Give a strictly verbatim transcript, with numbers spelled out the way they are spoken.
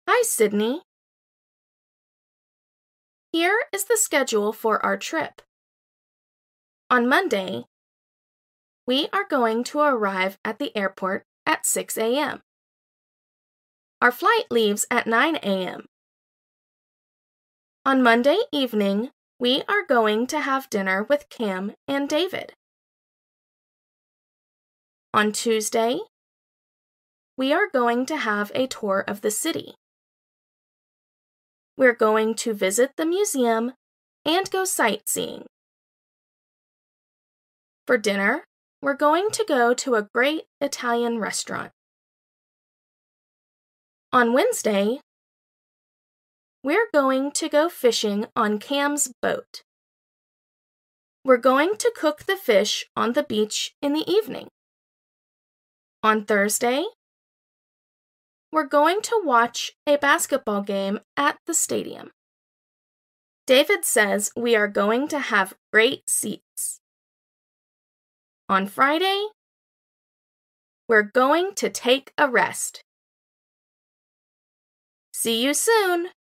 Hi, Sydney. Here is the schedule for our trip. On Monday, we are going to arrive at the airport at six a m Our flight leaves at nine a m On Monday evening, we are going to have dinner with Cam and David. On Tuesday, we are going to have a tour of the city. We're going to visit the museum and go sightseeing. For dinner, we're going to go to a great Italian restaurant. On Wednesday, we're going to go fishing on Cam's boat. We're going to cook the fish on the beach in the evening. On Thursday, we're going to watch a basketball game at the stadium. David says we are going to have great seats. On Friday, we're going to take a rest. See you soon!